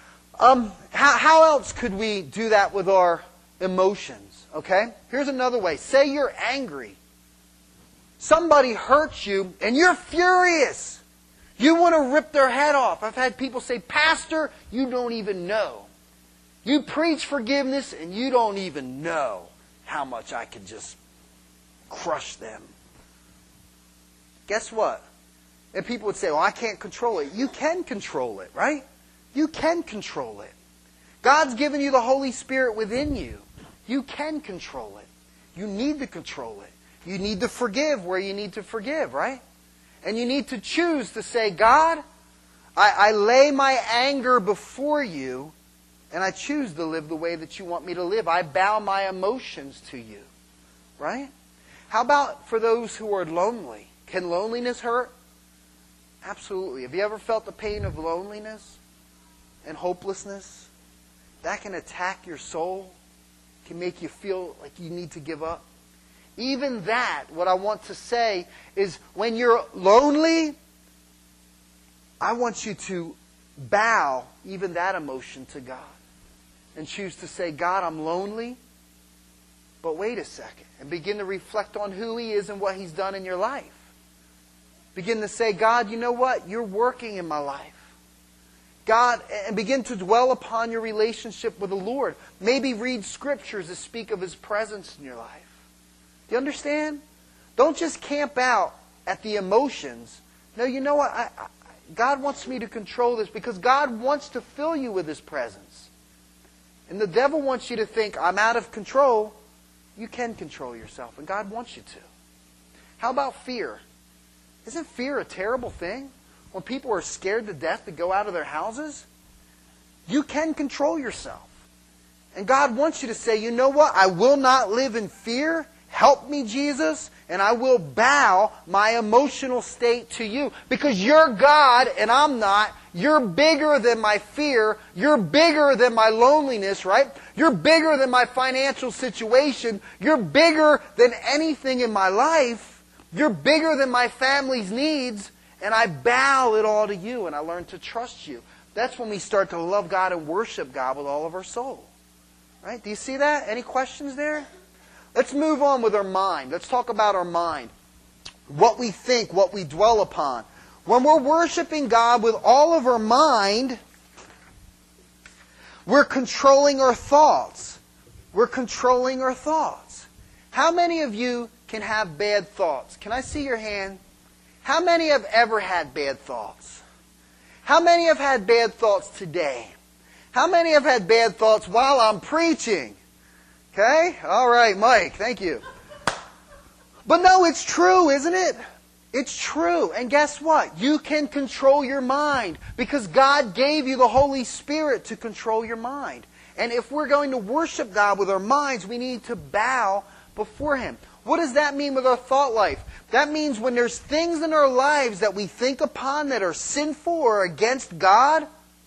How else could we do that with our emotions? Okay? Here's another way. Say you're angry. Somebody hurts you and you're furious. You want to rip their head off. I've had people say, Pastor, you don't even know. You preach forgiveness and you don't even know how much I could just crush them. Guess what? And people would say, well, I can't control it. You can control it, right? You can control it. God's given you the Holy Spirit within you. You can control it. You need to control it. You need to forgive where you need to forgive, right? And you need to choose to say, God, I lay my anger before You, and I choose to live the way that You want me to live. I bow my emotions to You, right? How about for those who are lonely? Can loneliness hurt? Absolutely. Have you ever felt the pain of loneliness and hopelessness? That can attack your soul. Can make you feel like you need to give up. Even that, what I want to say is when you're lonely, I want you to bow even that emotion to God. And choose to say, God, I'm lonely, but wait a second. And begin to reflect on who He is and what He's done in your life. Begin to say, God, you know what? You're working in my life. God, and begin to dwell upon your relationship with the Lord. Maybe read scriptures that speak of His presence in your life. Do you understand? Don't just camp out at the emotions. No, you know what? God wants me to control this because God wants to fill you with His presence. And the devil wants you to think, I'm out of control. You can control yourself, and God wants you to. How about fear? Isn't fear a terrible thing? When people are scared to death to go out of their houses, you can control yourself. And God wants you to say, you know what? I will not live in fear. Help me, Jesus. And I will bow my emotional state to You. Because You're God and I'm not. You're bigger than my fear. You're bigger than my loneliness, right? You're bigger than my financial situation. You're bigger than anything in my life. You're bigger than my family's needs. And I bow it all to You, and I learn to trust You. That's when we start to love God and worship God with all of our soul. Right? Do you see that? Any questions there? Let's move on with our mind. Let's talk about our mind. What we think, what we dwell upon. When we're worshiping God with all of our mind, we're controlling our thoughts. We're controlling our thoughts. How many of you can have bad thoughts? Can I see your hand? How many have ever had bad thoughts? How many have had bad thoughts today? How many have had bad thoughts while I'm preaching? Okay? All right, Mike, thank you. But no, it's true, isn't it? It's true. And guess what? You can control your mind because God gave you the Holy Spirit to control your mind. And if we're going to worship God with our minds, we need to bow before Him. What does that mean with our thought life? That means when there's things in our lives that we think upon that are sinful or against God,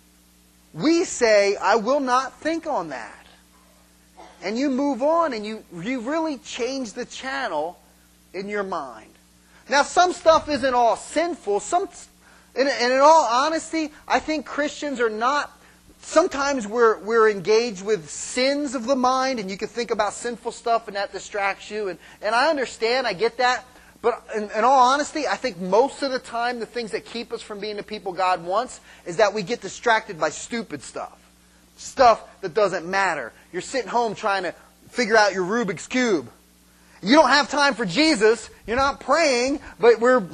we say, I will not think on that. And you move on and you really change the channel in your mind. Now, some stuff isn't all sinful. And in all honesty, I think Christians are not. Sometimes we're engaged with sins of the mind, and you can think about sinful stuff, and that distracts you. And I understand, I get that. But in all honesty, I think most of the time the things that keep us from being the people God wants is that we get distracted by stupid stuff. Stuff that doesn't matter. You're sitting home trying to figure out your Rubik's Cube. You don't have time for Jesus. You're not praying, but and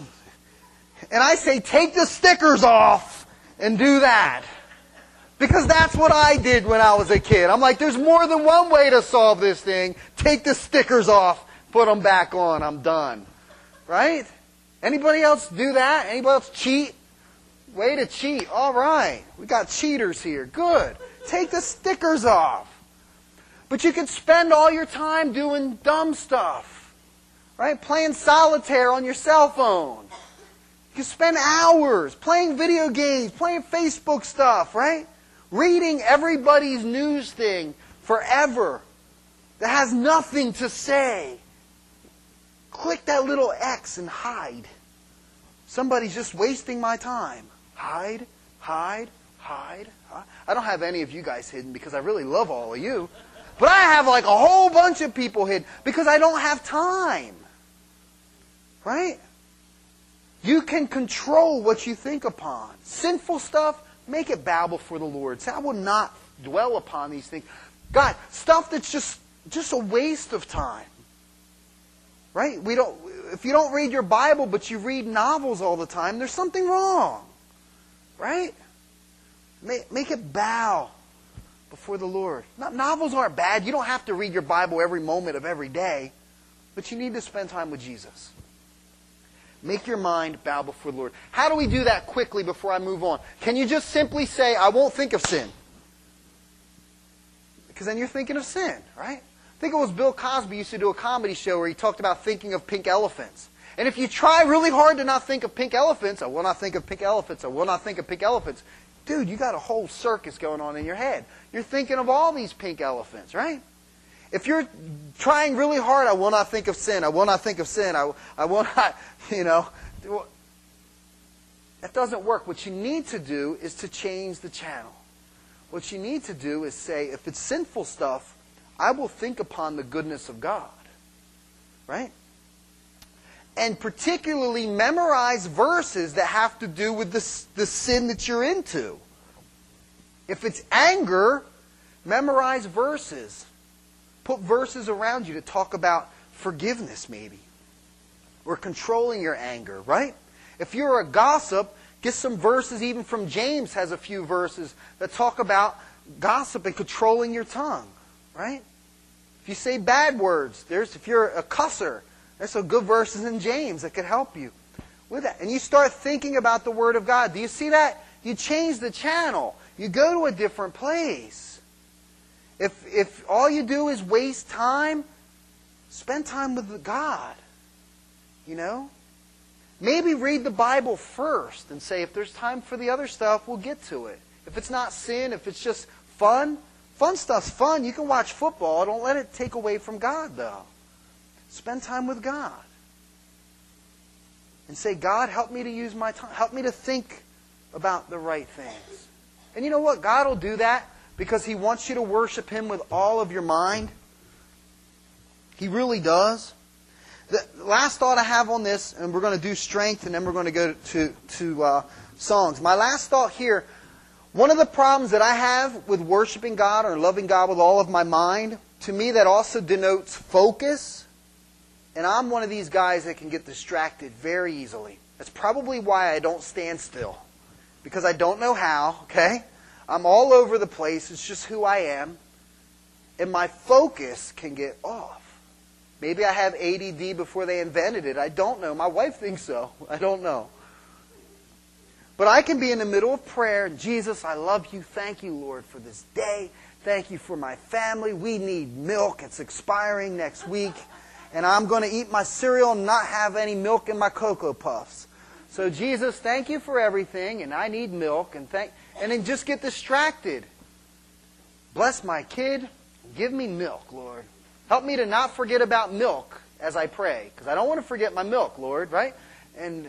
I say, take the stickers off and do that. Because that's what I did when I was a kid. I'm like, there's more than one way to solve this thing. Take the stickers off, put them back on, I'm done. Right? Anybody else do that? Anybody else cheat? Way to cheat. All right. We got cheaters here. Good. Take the stickers off. But you can spend all your time doing dumb stuff. Right? Playing solitaire on your cell phone. You can spend hours playing video games, playing Facebook stuff, right? Reading everybody's news thing forever that has nothing to say. Click that little X and hide. Somebody's just wasting my time. Hide, hide, hide, hide. I don't have any of you guys hidden because I really love all of you. But I have like a whole bunch of people hidden because I don't have time. Right? You can control what you think upon. Sinful stuff, make it bow before the Lord. Say, I will not dwell upon these things. God, stuff that's just a waste of time. Right? If you don't read your Bible, but you read novels all the time, there's something wrong. Right? Make it bow before the Lord. Novels aren't bad. You don't have to read your Bible every moment of every day. But you need to spend time with Jesus. Make your mind bow before the Lord. How do we do that quickly before I move on? Can you just simply say, I won't think of sin? Because then you're thinking of sin, right? I think it was Bill Cosby used to do a comedy show where he talked about thinking of pink elephants. And if you try really hard to not think of pink elephants, I will not think of pink elephants, I will not think of pink elephants. Dude, you got a whole circus going on in your head. You're thinking of all these pink elephants, right? If you're trying really hard, I will not think of sin, I will not think of sin, I will not, that doesn't work. What you need to do is to change the channel. What you need to do is say, if it's sinful stuff, I will think upon the goodness of God. Right? And particularly memorize verses that have to do with the sin that you're into. If it's anger, memorize verses. Put verses around you to talk about forgiveness maybe. Or controlling your anger, right? If you're a gossip, get some verses, even from James has a few verses that talk about gossip and controlling your tongue, right? If you say bad words, if you're a cusser, there's some good verses in James that could help you with that. And you start thinking about the Word of God. Do you see that? You change the channel. You go to a different place. If all you do is waste time, spend time with God. Maybe read the Bible first and say, if there's time for the other stuff, we'll get to it. If it's not sin, if it's just fun stuff's fun. You can watch football. Don't let it take away from God, though. Spend time with God. And say, God, help me to use my time. Help me to think about the right things. And you know what? God will do that because He wants you to worship Him with all of your mind. He really does. The last thought I have on this, and we're going to do strength, and then we're going to go to songs. My last thought here, one of the problems that I have with worshiping God or loving God with all of my mind, to me that also denotes focus. And I'm one of these guys that can get distracted very easily. That's probably why I don't stand still. Because I don't know how, okay? I'm all over the place. It's just who I am. And my focus can get off. Maybe I have ADD before they invented it. I don't know. My wife thinks so. I don't know. But I can be in the middle of prayer. Jesus, I love you. Thank you, Lord, for this day. Thank you for my family. We need milk. It's expiring next week. And I'm going to eat my cereal and not have any milk in my Cocoa Puffs. So Jesus, thank you for everything. And I need milk. And then just get distracted. Bless my kid. Give me milk, Lord. Help me to not forget about milk as I pray. Because I don't want to forget my milk, Lord, right? And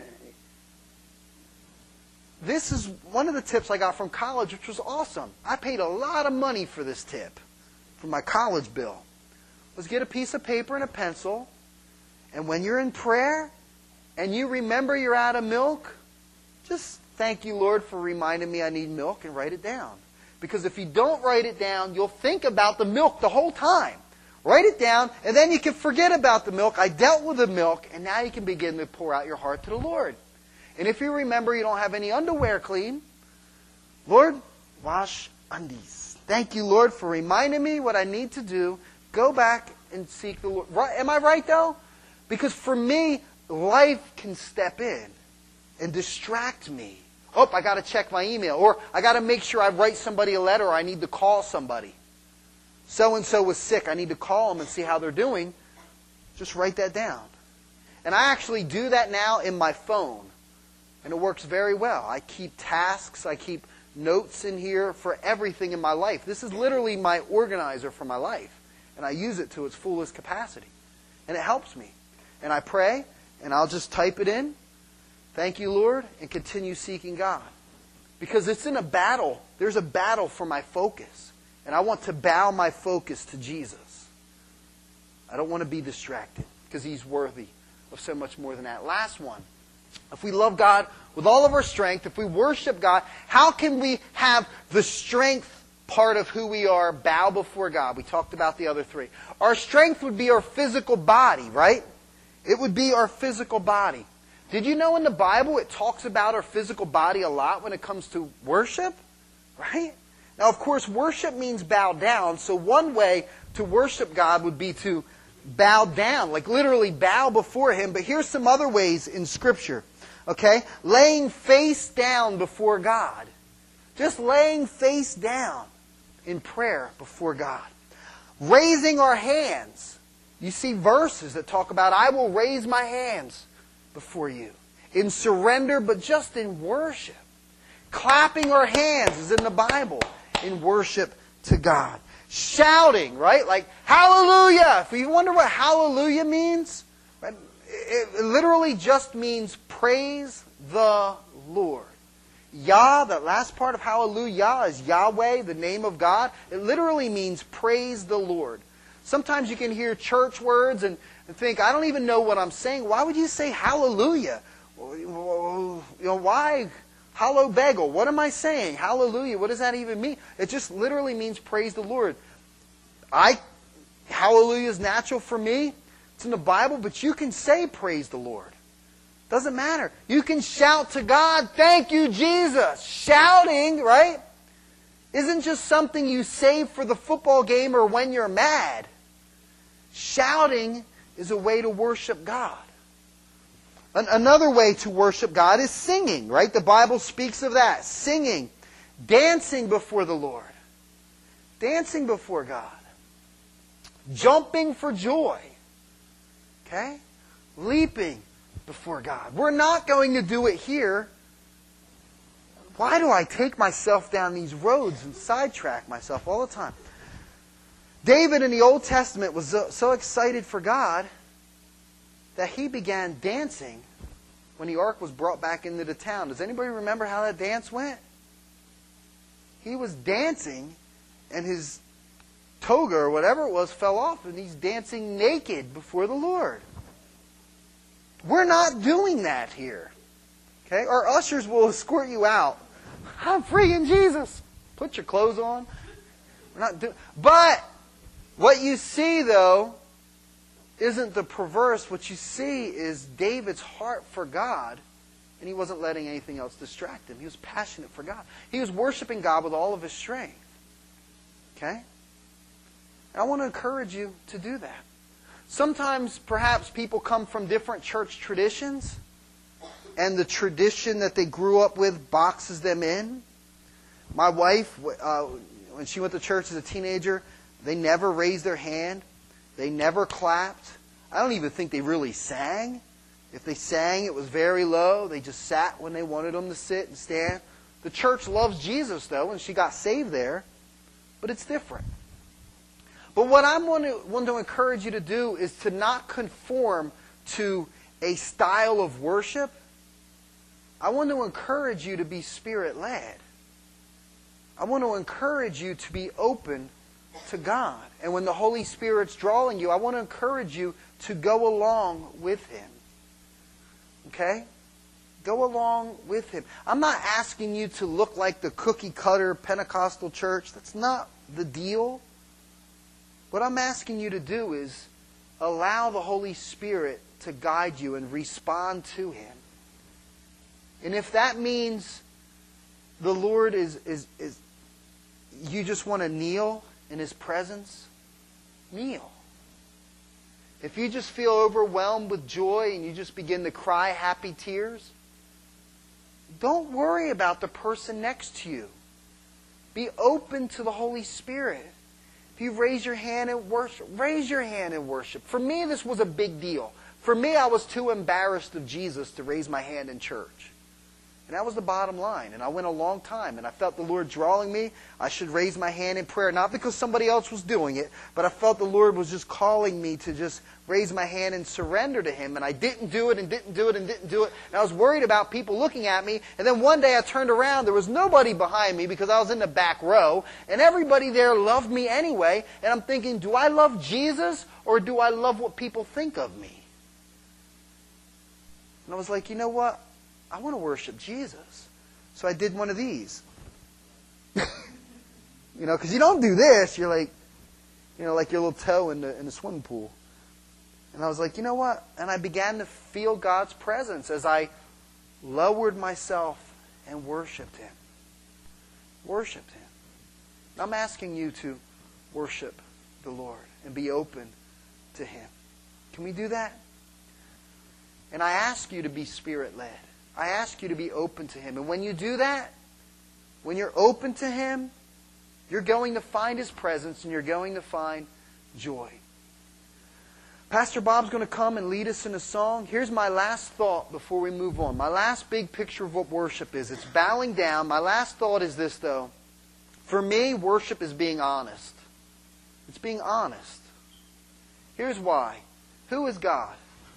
this is one of the tips I got from college, which was awesome. I paid a lot of money for this tip, for my college bill. Was get a piece of paper and a pencil, and when you're in prayer, and you remember you're out of milk, just thank you, Lord, for reminding me I need milk, and write it down. Because if you don't write it down, you'll think about the milk the whole time. Write it down, and then you can forget about the milk. I dealt with the milk, and now you can begin to pour out your heart to the Lord. And if you remember you don't have any underwear clean, Lord, wash undies. Thank you, Lord, for reminding me what I need to do. Go back and seek the Lord. Right, am I right, though? Because for me, life can step in and distract me. Oh, I got to check my email. Or I got to make sure I write somebody a letter, or I need to call somebody. So-and-so was sick. I need to call them and see how they're doing. Just write that down. And I actually do that now in my phone. And it works very well. I keep tasks, I keep notes in here for everything in my life. This is literally my organizer for my life. And I use it to its fullest capacity. And it helps me. And I pray, and I'll just type it in. Thank you, Lord, and continue seeking God. Because it's in a battle. There's a battle for my focus. And I want to bow my focus to Jesus. I don't want to be distracted, because He's worthy of so much more than that. Last one. If we love God with all of our strength, if we worship God, how can we have the strength part of who we are bow before God? We talked about the other three. Our strength would be our physical body, right? It would be our physical body. Did you know in the Bible it talks about our physical body a lot when it comes to worship? Right? Now, of course, worship means bow down. So one way to worship God would be to bow down, like literally bow before Him. But here's some other ways in Scripture. Okay? Laying face down before God. Just laying face down in prayer before God. Raising our hands. You see verses that talk about, I will raise my hands before you. In surrender, but just in worship. Clapping our hands is in the Bible in worship to God. Shouting, right? Like, hallelujah! If you wonder what hallelujah means, it literally just means praise the Lord. Yah, that last part of hallelujah is Yahweh, the name of God. It literally means praise the Lord. Sometimes you can hear church words and think, I don't even know what I'm saying. Why would you say hallelujah? Why? Hallo bagel. What am I saying? Hallelujah. What does that even mean? It just literally means praise the Lord. Hallelujah is natural for me. It's in the Bible, but you can say praise the Lord. Doesn't matter. You can shout to God, thank you, Jesus. Shouting, right, isn't just something you say for the football game or when you're mad. Shouting is a way to worship God. Another way to worship God is singing, right? The Bible speaks of that. Singing. Dancing before the Lord. Dancing before God. Jumping for joy. Okay? Leaping before God. We're not going to do it here. Why do I take myself down these roads and sidetrack myself all the time? David in the Old Testament was so excited for God that he began dancing when the ark was brought back into the town. Does anybody remember how that dance went? He was dancing and his toga or whatever it was fell off and he's dancing naked before the Lord. We're not doing that here. Okay? Our ushers will escort you out. I'm free in Jesus. Put your clothes on. We're not doing. But what you see, though, isn't the perverse. What you see is David's heart for God, and he wasn't letting anything else distract him. He was passionate for God. He was worshiping God with all of his strength. Okay? And I want to encourage you to do that. Sometimes, perhaps, people come from different church traditions, and the tradition that they grew up with boxes them in. My wife, when she went to church as a teenager, they never raised their hand. They never clapped. I don't even think they really sang. If they sang, it was very low. They just sat when they wanted them to sit and stand. The church loves Jesus, though, and she got saved there. But it's different. But what I want to encourage you to do is to not conform to a style of worship. I want to encourage you to be Spirit-led. I want to encourage you to be open to God. And when the Holy Spirit's drawing you, I want to encourage you to go along with Him. Okay? Go along with Him. I'm not asking you to look like the cookie-cutter Pentecostal church. That's not the deal. What I'm asking you to do is allow the Holy Spirit to guide you and respond to Him. And if that means the Lord is you just want to kneel in His presence, kneel. If you just feel overwhelmed with joy and you just begin to cry happy tears, don't worry about the person next to you. Be open to the Holy Spirit. If you raise your hand in worship, raise your hand in worship. For me, this was a big deal. For me, I was too embarrassed of Jesus to raise my hand in church. And that was the bottom line. And I went a long time. And I felt the Lord drawing me. I should raise my hand in prayer. Not because somebody else was doing it. But I felt the Lord was just calling me to just raise my hand and surrender to Him. And I didn't do it and didn't do it and didn't do it. And I was worried about people looking at me. And then one day I turned around. There was nobody behind me because I was in the back row. And everybody there loved me anyway. And I'm thinking, do I love Jesus or do I love what people think of me? And I was like, you know what? I want to worship Jesus. So I did one of these. Because you don't do this. You're like, like your little toe in the swimming pool. And I was like, you know what? And I began to feel God's presence as I lowered myself and worshiped Him. Worshiped Him. I'm asking you to worship the Lord and be open to Him. Can we do that? And I ask you to be Spirit-led. I ask you to be open to Him. And when you do that, when you're open to Him, you're going to find His presence and you're going to find joy. Pastor Bob's going to come and lead us in a song. Here's my last thought before we move on. My last big picture of what worship is. It's bowing down. My last thought is this, though. For me, worship is being honest. It's being honest. Here's why. Who is God?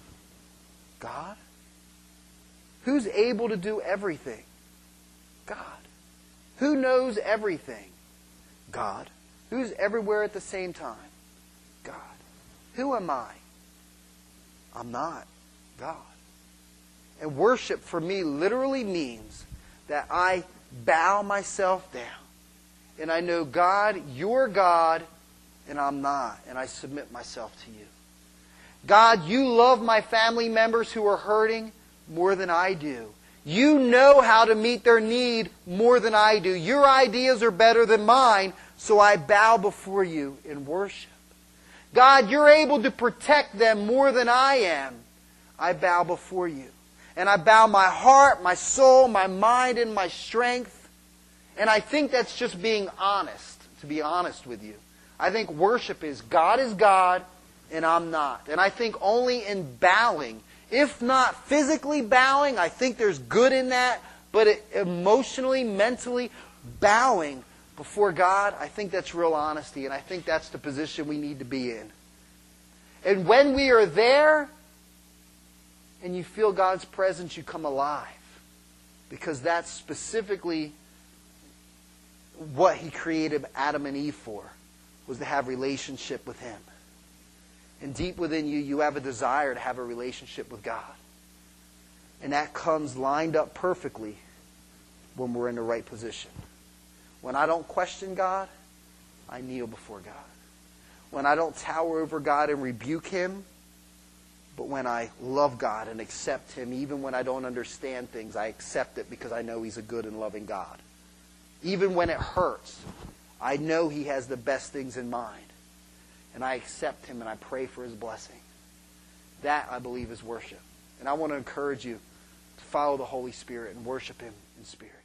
God. Who's able to do everything? God. Who knows everything? God. Who's everywhere at the same time? God. Who am I? I'm not God. And worship for me literally means that I bow myself down. And I know, God, you're God, and I'm not. And I submit myself to you. God, you love my family members who are hurting more than I do. You know how to meet their need more than I do. Your ideas are better than mine, so I bow before you in worship. God, you're able to protect them more than I am. I bow before you. And I bow my heart, my soul, my mind, and my strength. And I think that's just being honest, to be honest with you. I think worship is God, and I'm not. And I think only in bowing, if not physically bowing, I think there's good in that, but emotionally, mentally bowing before God, I think that's real honesty, and I think that's the position we need to be in. And when we are there, and you feel God's presence, you come alive. Because that's specifically what He created Adam and Eve for, was to have relationship with Him. And deep within you, you have a desire to have a relationship with God. And that comes lined up perfectly when we're in the right position. When I don't question God, I kneel before God. When I don't tower over God and rebuke Him, but when I love God and accept Him, even when I don't understand things, I accept it because I know He's a good and loving God. Even when it hurts, I know He has the best things in mind. And I accept Him and I pray for His blessing. That, I believe, is worship. And I want to encourage you to follow the Holy Spirit and worship Him in spirit.